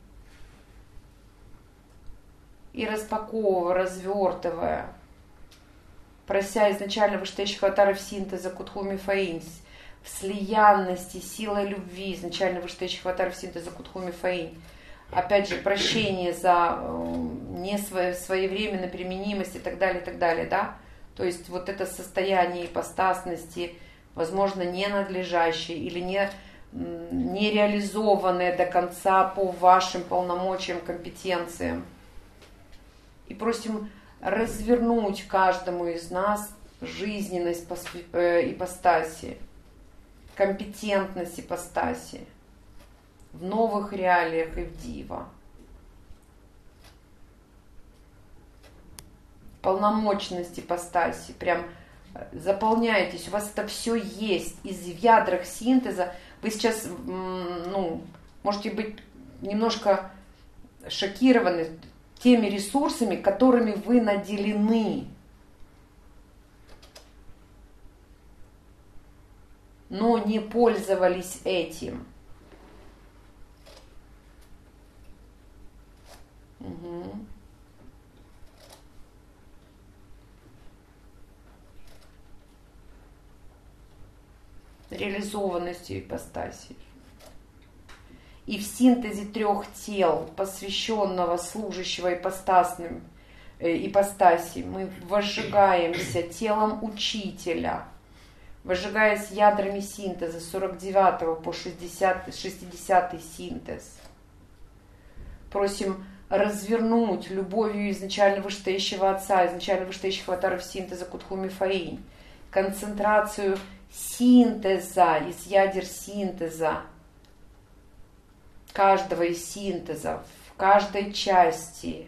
И распаковывая, развертывая, прося изначально вышестоящих аватаров синтеза Кутхуми Фаинь в слиянности силой любви изначально вышестоящих аватаров синтеза Кутхуми Фаинь, опять же, прощение за несвоевременную применимость и так далее, да? То есть вот это состояние ипостасности, возможно, ненадлежащее или не реализованное до конца по вашим полномочиям, компетенциям. И просим развернуть каждому из нас жизненность ипостаси, компетентность ипостаси в новых реалиях и в дива. Полномочность ипостаси. Прям заполняйтесь, у вас это все есть. Из ядрах синтеза вы сейчас, можете быть немножко шокированы теми ресурсами, которыми вы наделены. Но не пользовались этим. Угу. Реализованностью ипостаси. И в синтезе 3 тел, посвященного служащего ипостасным ипостаси, мы возжигаемся телом учителя, возжигаясь ядрами синтеза с 49 по 60 синтез. Просим развернуть любовью изначально вышестоящего Отца, изначально вышестоящих аватаров синтеза Кутхуми Фаинь, концентрацию синтеза из ядер синтеза, каждого из синтезов, в каждой части.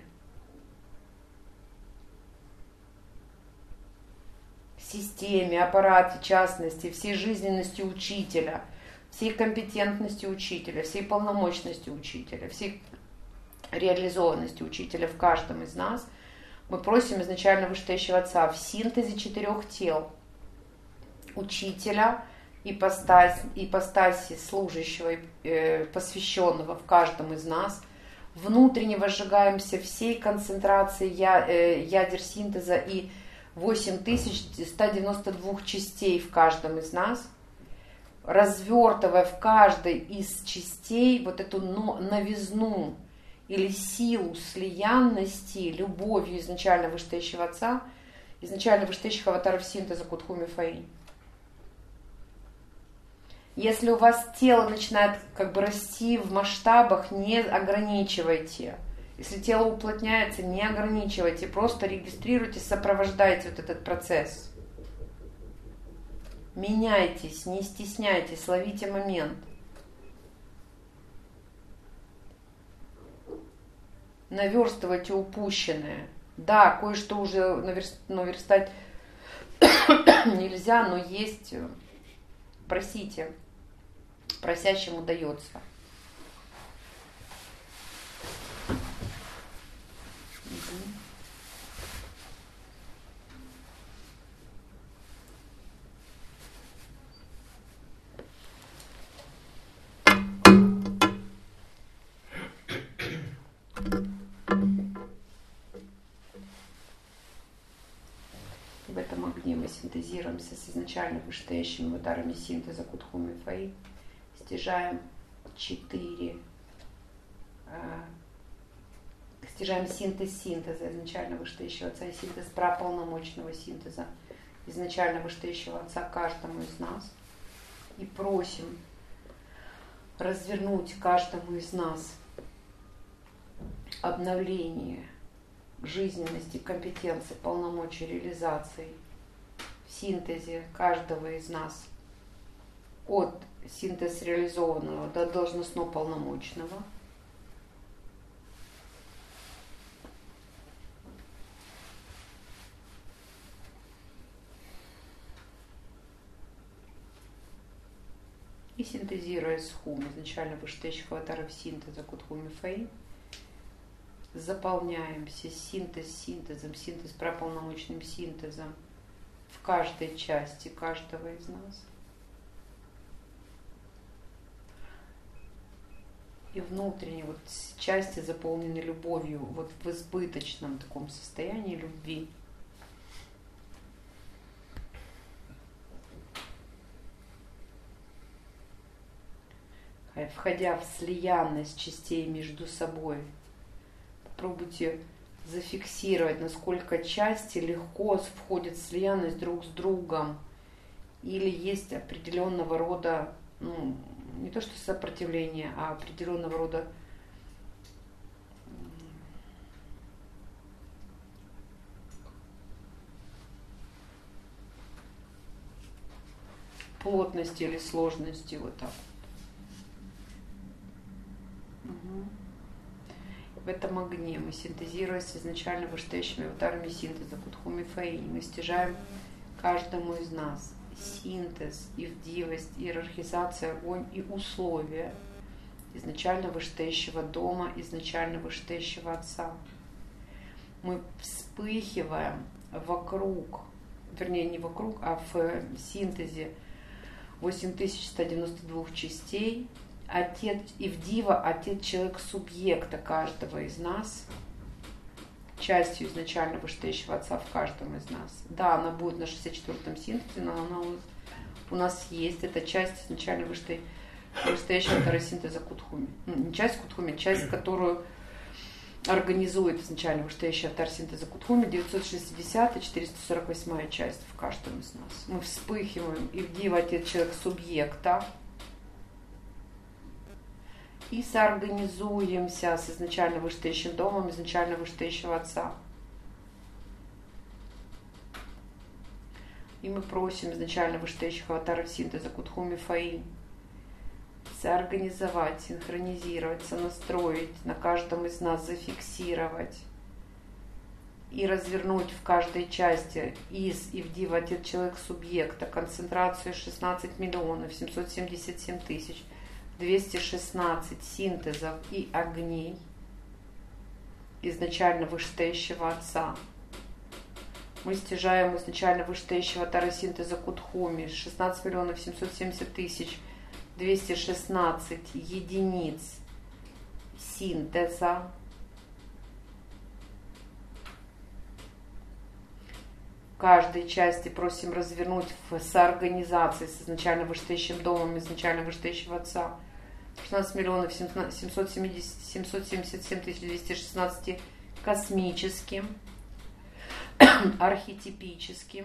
Системе, аппарате, частности, всей жизненности учителя, всей компетентности учителя, всей полномочности учителя, всей реализованности учителя в каждом из нас, мы просим изначально вышестоящего Отца в синтезе 4 тел учителя, ипостаси служащего, посвященного в каждом из нас, внутренне возжигаемся всей концентрацией ядер синтеза и 8192 частей в каждом из нас, развертывая в каждой из частей вот эту новизну или силу слиянности, любовью изначально вышестоящего Отца, изначально вышестоящих аватаров синтеза Кутхуми Фаинь. Если у вас тело начинает расти в масштабах, не ограничивайте. Если тело уплотняется, не ограничивайте. Просто регистрируйте, сопровождайте вот этот процесс. Меняйтесь, не стесняйтесь, ловите момент. Наверстывайте упущенное. Да, кое-что уже наверстать нельзя, но есть. Просите. Просящему дается. В этом огне мы синтезируемся с изначально вышестоящими аватарами синтеза Кутхуми Фаинь, стяжаем 4, стяжаем синтез синтеза изначально вышестоящего Отца и синтез праполномочного синтеза изначально вышестоящего Отца каждому из нас и просим развернуть каждому из нас обновление жизненности, компетенции, полномочий, реализации в синтезе каждого из нас от синтеза реализованного до должностно-полномочного. И синтезируя схум, изначально вышестоящих аватаров синтеза Кутхуми Фэй, заполняем все синтез синтезом, синтез прополномочным синтезом в каждой части каждого из нас. И внутренние вот части заполнены любовью, вот в избыточном таком состоянии любви. Входя в слиянность частей между собой, попробуйте зафиксировать, насколько части легко входят в слиянность друг с другом, или есть определенного рода, не то что сопротивление, а определенного рода плотности или сложности, вот так. В этом огне мы, синтезируясь изначально вышестоящими аватарами синтеза Кутхуми Фэй, мы стяжаем каждому из нас синтез, ивдивость, иерархизация, огонь и условия изначально вышестоящего дома, изначально вышестоящего Отца. Мы вспыхиваем вокруг, вернее не вокруг, а в синтезе 8192 частей. Отец Ивдива, Отец человек субъекта каждого из нас, частью изначально вышестоящего Отца в каждом из нас. Да, она будет на 64-м синтезе, но она у нас есть. Это часть изначально вышестоящего второго синтеза Кутхуми. Не часть Кутхуми, часть, которую организует изначально вышестоящий аватар синтеза Кутхуми, 960 и 448 часть в каждом из нас. Мы вспыхиваем Ивдива, Отец человек субъекта, и соорганизуемся с изначально вышестоящим домом, изначально вышестоящего Отца. И мы просим изначально вышестоящих аватаров синтеза Кутхуми Фэй соорганизовать, синхронизировать, сонастроить, на каждом из нас зафиксировать и развернуть в каждой части из Ивдива, Отец человек субъекта, концентрацию 16 миллионов 777 тысяч 216 синтезов и огней изначально вышестоящего Отца. Мы стяжаем изначально вышестоящего аватара синтеза Кутхуми 16 миллионов 770 тысяч 216 единиц синтеза. В каждой части просим развернуть в соорганизации с изначально вышестоящим домом, изначально вышестоящего Отца 16 миллионов 777 тысяч 216 космическим, архетипическим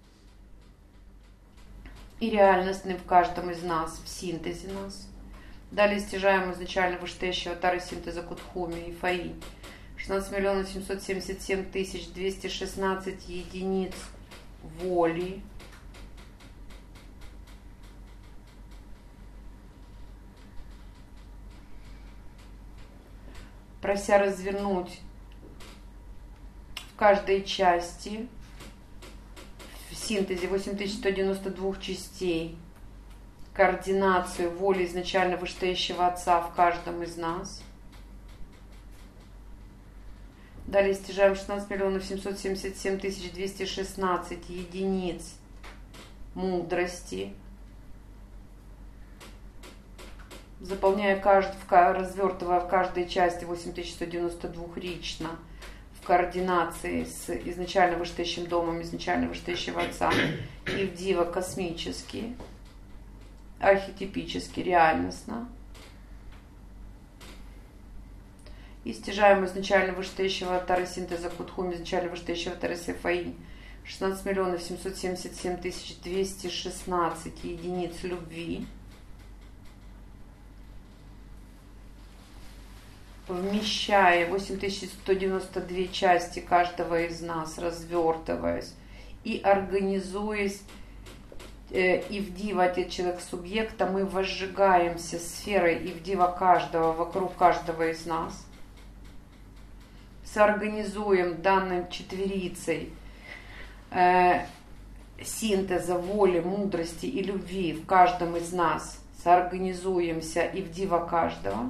и реальностным в каждом из нас, в синтезе нас. Далее стяжаем изначально вышестоящего аватара синтеза Кутхуми и Фэй 16 миллионов 777 тысяч 216 единиц воли, прося развернуть в каждой части в синтезе 8192 частей координацию воли изначально вышестоящего Отца в каждом из нас. Далее стяжаем 16 миллионов 777 тысяч 216 единиц мудрости, заполняя развертывая в каждой части 8192 лично в координации с изначально вышестоящим домом, изначально вышестоящего Отца, Ивдива космически, архетипически, реальностно. И стяжаем изначально вышестоящего аватара синтеза Кутхуми, изначально вышестоящего аватара Фэй 16 миллионов 777 тысяч 216 единиц любви, вмещая 8192 части каждого из нас, развертываясь и организуясь, Ивдива, этот человек субъекта, мы возжигаемся сферой Ивдива каждого, вокруг каждого из нас. Соорганизуем данным четверицей синтеза воли, мудрости и любви в каждом из нас. Соорганизуемся Ивдива каждого.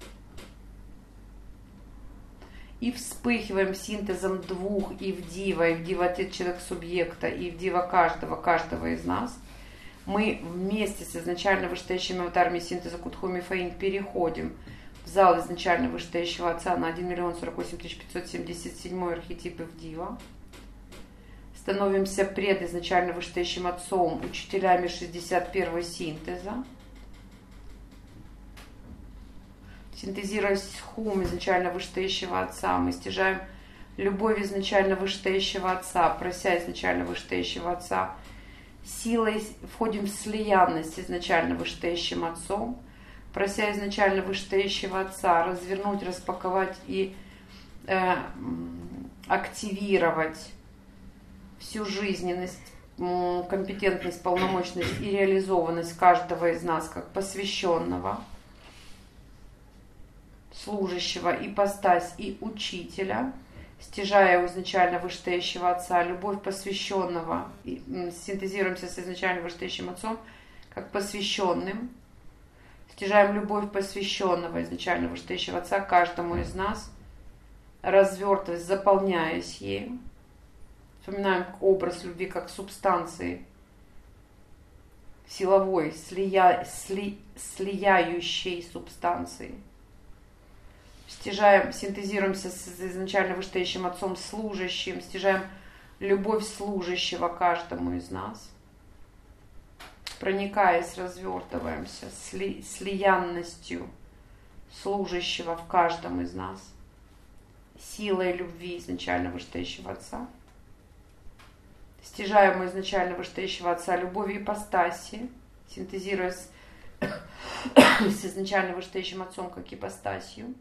И вспыхиваем синтезом двух Ивдива, Ивдива отец человек субъекта, и Ивдива каждого из нас. Мы вместе с изначально вышестоящими аватарами синтеза Кутхуми Фаин переходим в зал изначально вышестоящего отца на 1 048 577 архетип Ивдива. Становимся пред изначально вышестоящим отцом, учителями 61 синтеза. Синтезируя хум изначально вышестоящего отца, мы стяжаем любовь изначально вышестоящего отца, прося изначально вышестоящего отца, силой входим в слиянность с изначально вышестоящим отцом, прося изначально вышестоящего отца развернуть, распаковать и активировать всю жизненность, компетентность, полномочность и реализованность каждого из нас как посвященного, служащего, ипостась и учителя, стяжая у изначально вышестоящего отца любовь посвященного, и синтезируемся с изначально вышестоящим отцом как посвященным, стяжаем любовь посвященного изначально вышестоящего отца каждому из нас, развертываясь, заполняясь ею. Вспоминаем образ любви как субстанции силовой, слияющей субстанции. Стяжаем, синтезируемся с изначально вышестоящим отцом служащим, стяжаем любовь служащего каждому из нас. Проникаясь, развертываемся слиянностью служащего в каждом из нас, силой любви изначально вышестоящего отца. Стяжаем у изначально вышестоящего отца любовью ипостаси, синтезируясь с изначально вышестоящим отцом как ипостасью.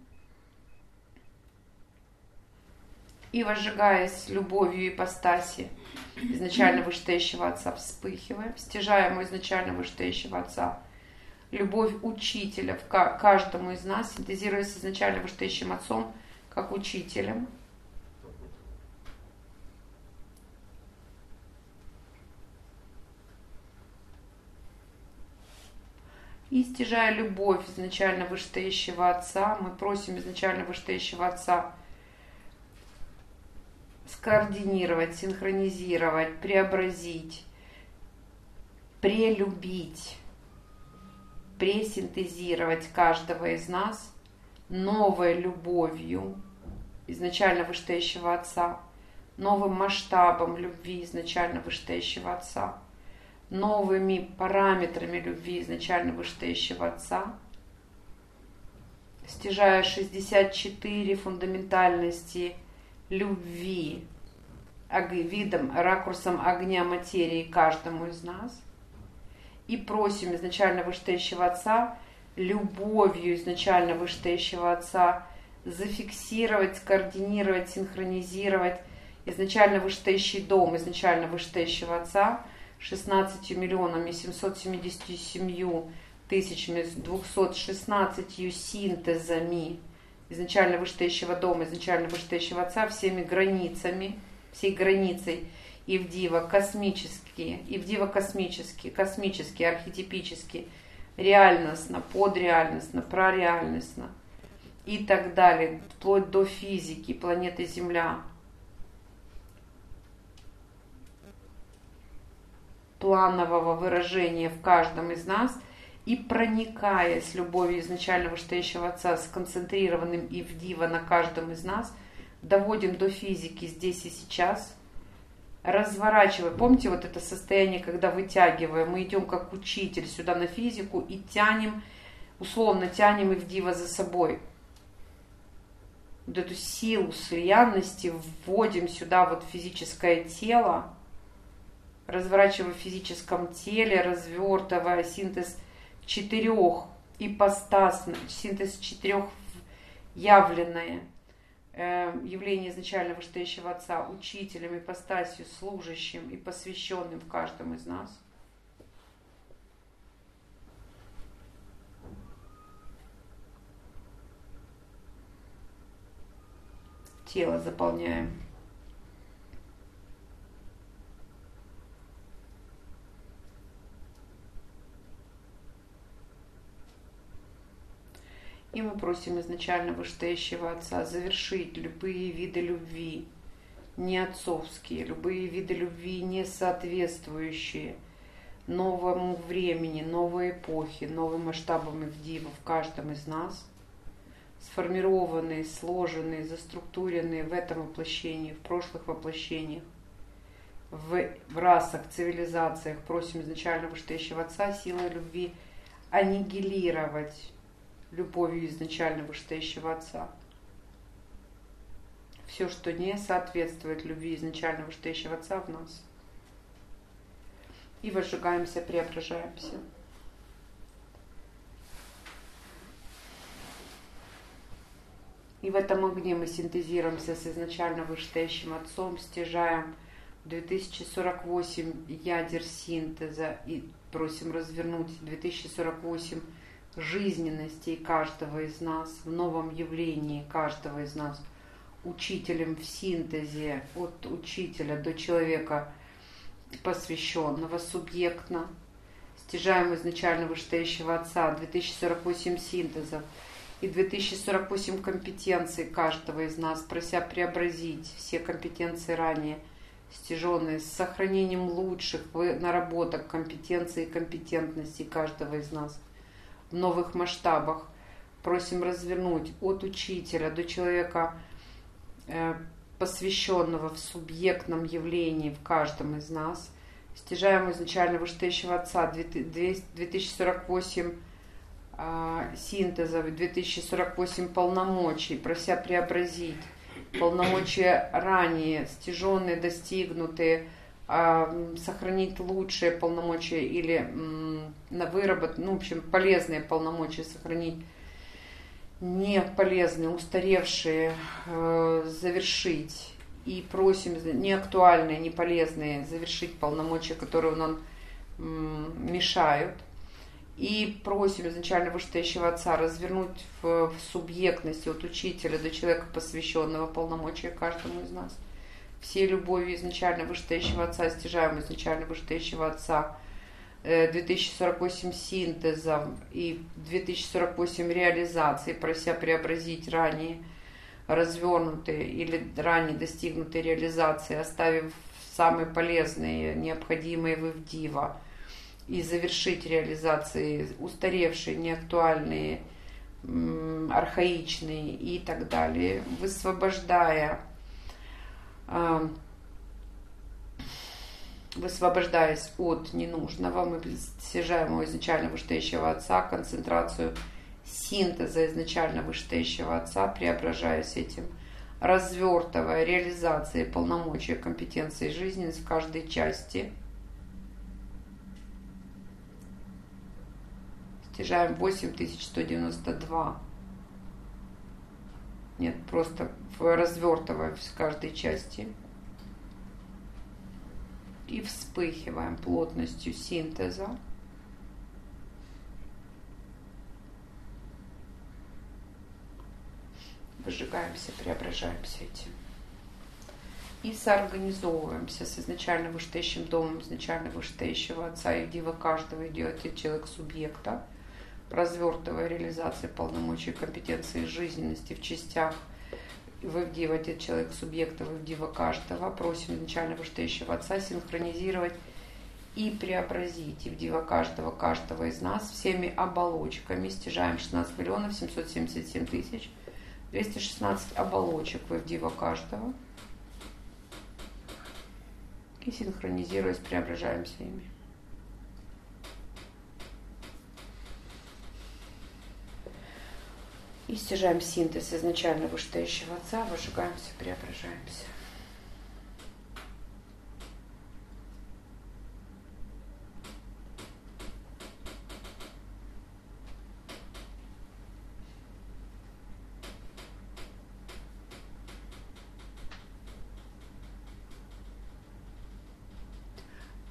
И возжигаясь любовью ипостаси изначально вышестоящего отца, вспыхиваем, стяжаем у изначально вышестоящего отца любовь учителя в каждому из нас, синтезируясь с изначально вышестоящим отцом как учителем. И стяжая любовь изначально вышестоящего отца, мы просим изначально вышестоящего отца скоординировать, синхронизировать, преобразить, прелюбить, пресинтезировать каждого из нас новой любовью изначально вышестоящего отца, новым масштабом любви изначально вышестоящего отца, новыми параметрами любви изначально вышестоящего отца, стяжая 64 фундаментальности любви видом, ракурсом огня материи каждому из нас, и просим изначально вышестоящего отца любовью изначально вышестоящего отца зафиксировать, скоординировать, синхронизировать изначально вышестоящий дом изначально вышестоящего отца 16 миллионами 777 тысячами 216 синтезами изначально вышестоящего дома, изначально вышестоящего отца, всеми границами, всей границей Ивдива космические, космические, архетипические, реальностно, подреальностно, прореальностно и так далее, вплоть до физики, планеты Земля, планового выражения в каждом из нас, и проникая с любовью изначально вышестоящего отца, сконцентрированным Ивдива на каждом из нас, доводим до физики здесь и сейчас, разворачивая. Помните вот это состояние, когда вытягиваем, мы идем как учитель сюда на физику и тянем, условно тянем Ивдива за собой. Вот эту силу слиянности вводим сюда вот в физическое тело, разворачивая в физическом теле, развертывая синтез 4 ипостасных, синтез 4 явленное явление изначально вышестоящего Отца учителем, ипостасью, служащим и посвященным в каждом из нас. Тело заполняем. И мы просим изначально вышестоящего Отца завершить любые виды любви, не отцовские, любые виды любви, не соответствующие новому времени, новой эпохе, новым масштабам Ивдива в каждом из нас, сформированные, сложенные, заструктуренные в этом воплощении, в прошлых воплощениях, в расах, цивилизациях. Просим изначально вышестоящего Отца силой любви аннигилировать любовью изначально вышестоящего Отца все, что не соответствует любви изначально вышестоящего Отца в нас. И возжигаемся, преображаемся. И в этом огне мы синтезируемся с изначально вышестоящим Отцом, стяжаем 2048 ядер синтеза и просим развернуть 2048 жизненностей каждого из нас, в новом явлении каждого из нас, учителем в синтезе от учителя до человека посвященного, субъектно. Стяжаем изначально вышестоящего Отца 2048 синтезов и 2048 компетенций каждого из нас, прося преобразить все компетенции ранее стяженные с сохранением лучших наработок компетенций и компетентностей каждого из нас в новых масштабах. Просим развернуть от учителя до человека, посвященного в субъектном явлении в каждом из нас. Стяжаем изначально вышестоящего Отца 2048 синтезов, 2048 полномочий, прося преобразить полномочия ранее стяженные, достигнутые, сохранить лучшие полномочия или на выработку, в общем, полезные полномочия сохранить, не полезные, устаревшие, завершить. И просим неактуальные, не полезные завершить полномочия, которые нам мешают. И просим изначально вышестоящего Отца развернуть в субъектности от учителя до человека, посвященного полномочия каждому из нас. Все любовью изначально вышестоящего Отца стяжаем изначально вышестоящего Отца 2048 синтезов и 2048 реализаций, прося преобразить ранее развернутые или ранее достигнутые реализации, оставив самые полезные, необходимые в Ивдива, и завершить реализации устаревшие, неактуальные, архаичные и так далее, высвобождаясь от ненужного, мы стяжаем у изначально вышестоящего Отца концентрацию синтеза изначально вышестоящего Отца, преображаясь этим, развертывая реализации полномочия, компетенции жизненности в каждой части. Стяжаем 8192. Нет, просто развертываем в каждой части. И вспыхиваем плотностью синтеза. Выжигаемся, преображаемся этим. И соорганизовываемся с изначально вышестоящим домом, изначально вышестоящего Отца и Ивдива каждого, идет человек субъекта, развертывая реализации полномочий, компетенции жизненности в частях в Ивдива, отец человек субъекта, в Ивдива каждого. Просим изначально вышестоящего Отца синхронизировать и преобразить Ивдива каждого из нас всеми оболочками. Стяжаем 16 миллионов 777 тысяч 216 оболочек в Ивдива каждого. И синхронизируясь, преображаемся ими. И стяжаем синтез изначально вышестоящего Отца, выжигаемся, преображаемся.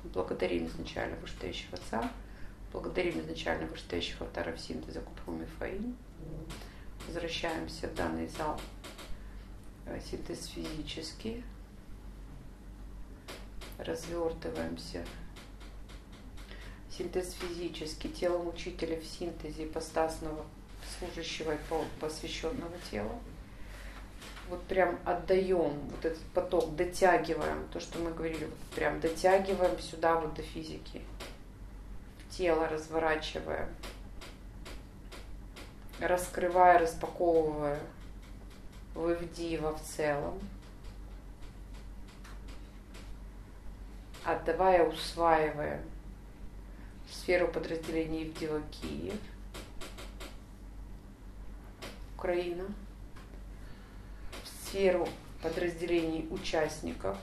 Благодарим изначально вышестоящего Отца, благодарим изначально вышестоящих авторов синтеза Купху Мифаим. Возвращаемся в данный зал. Синтез физический. Развертываемся. Синтез физический. Телом учителя в синтезе ипостасного, служащего и посвященного тела. Вот прям отдаем вот этот поток, дотягиваем, то, что мы говорили, вот прям дотягиваем сюда вот до физики. Тело разворачиваем, раскрывая, распаковывая Вивдива в целом, отдавая, усваивая сферу подразделения Ивдива Киев, Украина, сферу подразделений участников.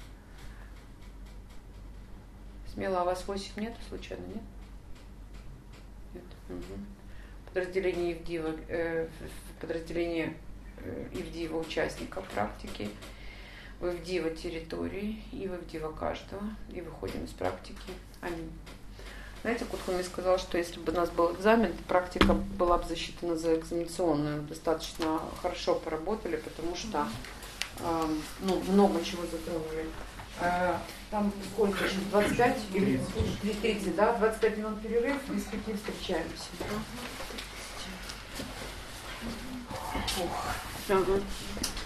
Смело, а вас 8 нет, случайно, нет? Нет. Угу. Подразделение Ивдива, подразделение Ивдива участников практики, в Ивдива территории и в Ивдива каждого. И выходим из практики. Аминь. Знаете, Кутхуми сказал, что если бы у нас был экзамен, практика была бы засчитана за экзаменационную. Достаточно хорошо поработали, потому что много чего затронули. Там сколько еще? 25 или 30, да? 25 минут перерыв, без 5 встречаемся. Ага.